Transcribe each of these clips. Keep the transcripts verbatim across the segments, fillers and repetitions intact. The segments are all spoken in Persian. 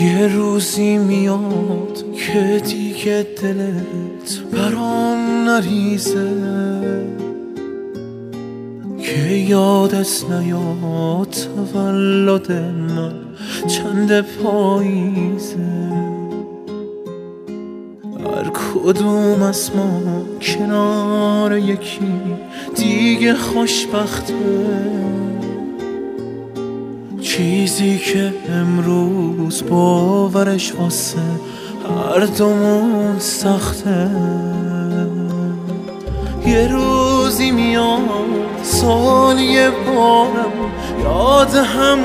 یه روزی میاد که دیگه دلت برام نریزه، که یادت نیاد تولد من چند پاییزه. هر کدوم از ما کنار یکی دیگه خوشبخته، چیزی که امروز باورش واسه هر دومون سخته. یه روزی میاد سال یه بارم یاد هم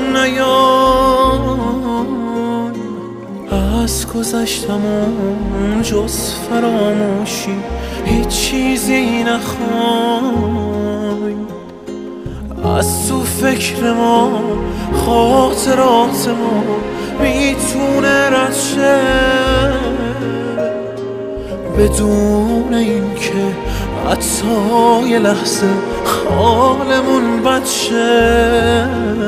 نیاد، از گذشتمون جز فراموشی هیچ چیزی نخوای. از تو فکر ما خاطرات ما میتونه رد شه، بدون این که حتی یه لحظه حالمون بد شه.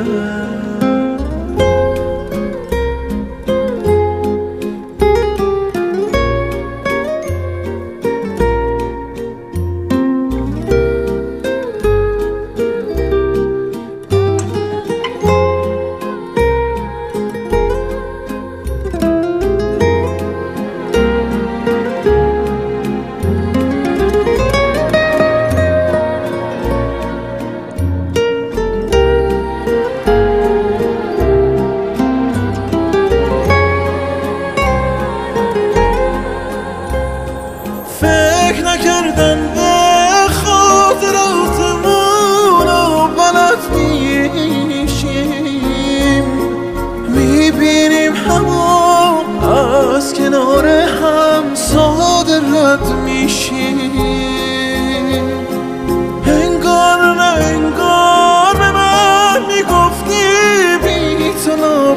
فکر نکردن به خاطراتمون و بلد میشیم، میبینیم همون از کنار هم ساده رد میشیم. انگار نه انگار به من میگفتی بی تو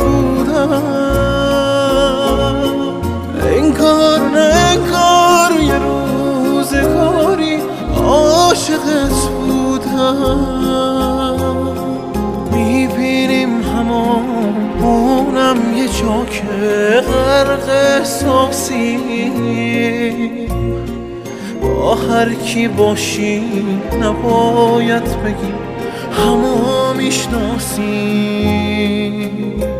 نبودم، انگار نه انگار یه روزگاری عاشقت بودم. میبینیم همونم یه جا که غرق احساسی، با هر کی باشی نباید بگی همو میشناسی،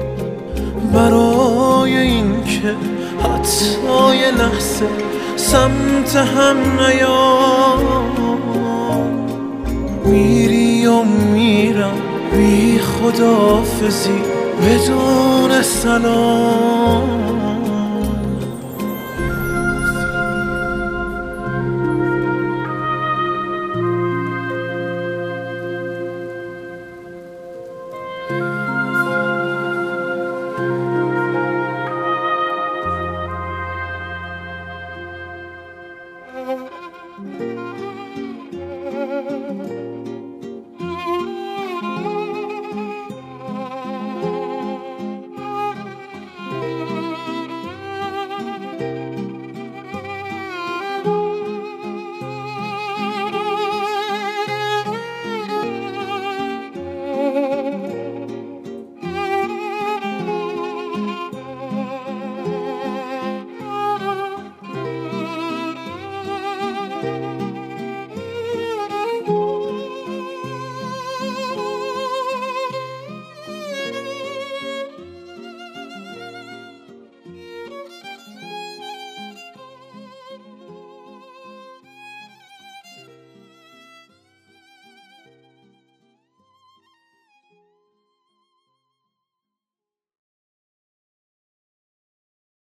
برای این که حتی یه لحظه سمت هم نیام. میری و میرم بی خداحافظی بدون سلام.